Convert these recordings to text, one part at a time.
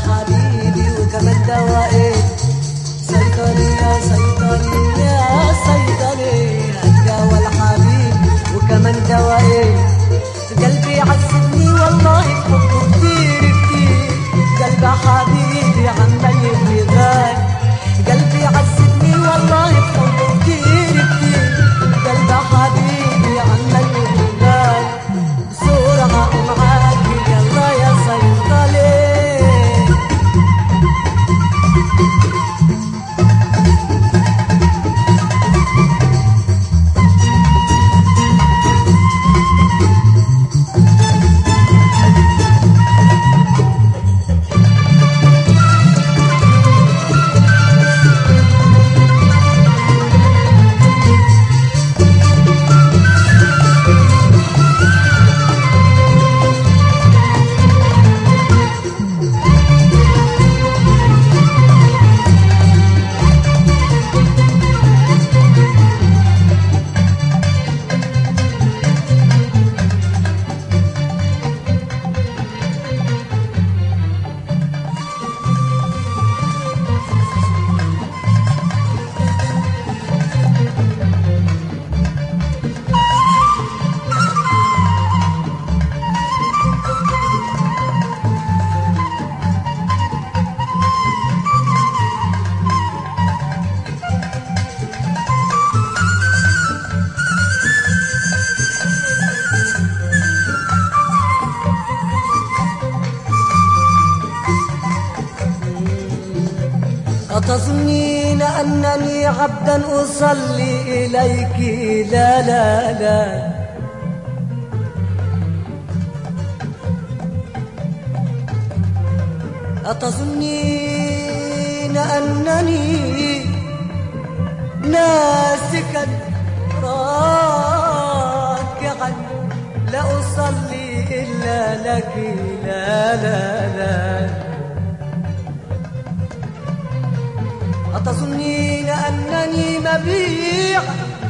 حبيبي وكمان دوائي صيدلي يا صيدلي يا صيدلي هتداوى الحبيب وكمان دوائي قلبي عذبني والله بحبه كتير كتير قلبي حبيبي عمال يبني غالي قلبي عذبني والله بحبه كتير كتير قلبي حبيبي عمال يبني غالي بسرعة معاك يلا يا صيدلي أتظنين أنني عبدا أصلي إليك لا لا لا أتظنين أنني ناسكا راكعا لا أصلي إلا لك لا لا لا أتظنين أنني مبيع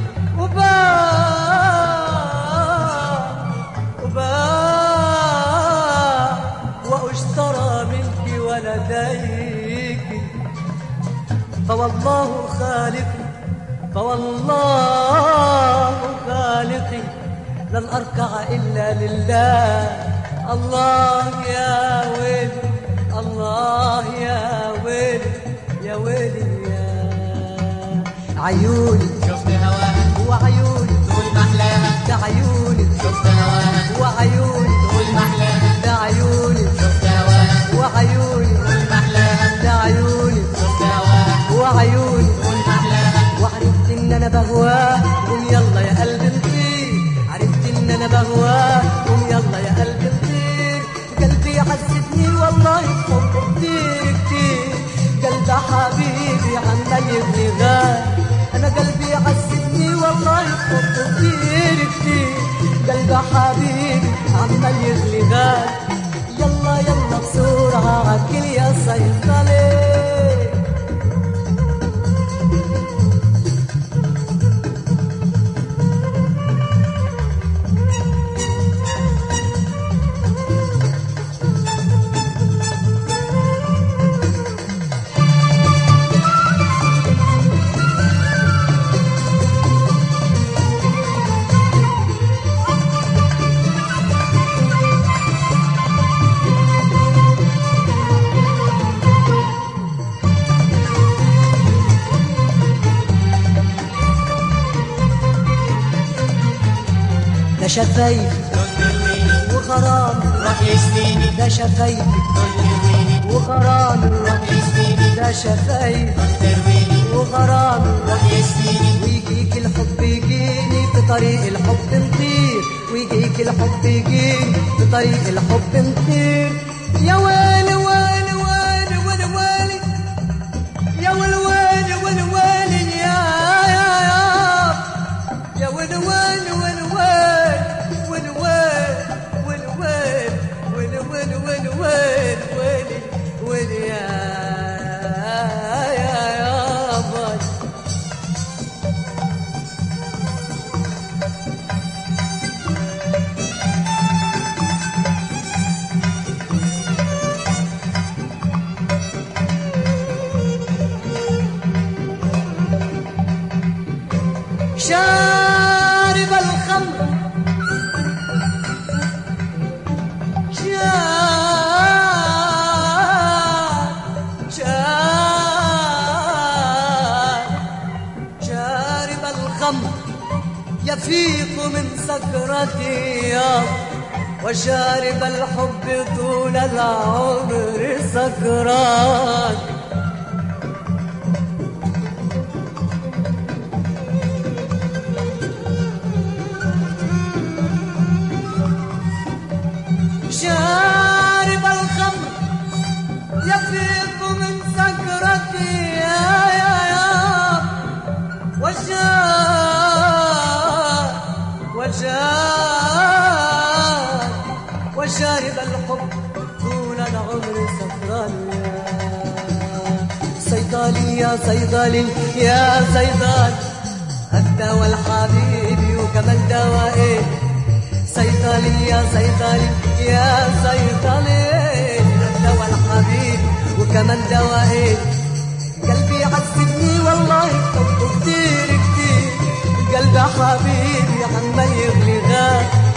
وباع وأشترى منك ولديك فوالله خالقي لن أركع إلا لله الله يا ويلي الله يا ويلي يا ويلي يا عيوني شفت هواها وعيوني طول محلاها ده عيوني شفت هواها وعيوني طول محلاها ده عيوني شفت هواها وعيوني طول محلاها ده عيوني شفت هواها وعيوني طول محلاها وعرفت ان انا بهواه قوم يلا يا قلبي نطير عرفت ان انا بهواه قوم يلا يا قلبي نطير قلبي عذبني والله بحبه كتير كتير قلبي حبيبي عمال يبني غالي انا قلبي عذبني والله بحبه كتير كتير قلبي حبيبي عمال يغلي غالي يلا يلا بسرعة عجل يا صيدلي شفايفي وغرامي روح يشفيني ده شفايفي وغرامي روح يشفيني ده شفايفي ترويني وغرامي روح يشفيني ويجيك الحب يجيني في طريق الحب نطير ويجيك الحب يجيني في طريق الحب نطير يا ويلي ويلي ويلي ويلي ويلي يا ويلي ويلي ويلي ويلي يا ويلي ويلي ويلي ويلي يا باي سكرتي وشارب الحب طول العمر سكران. شارب الخمر يفيق من سكرتي وشارب الحب طول العمر سكران. صيدلي يا صيدلي يا صيدل الدواء الحبيبي وكمان دوائي. صيدلي يا صيدلي يا صيدلي الدواء الحبيبي وكمان دوائي. قلبي عذبني والله بحبه كتير كتير. قلبي حبيبي عمال يغلي غاب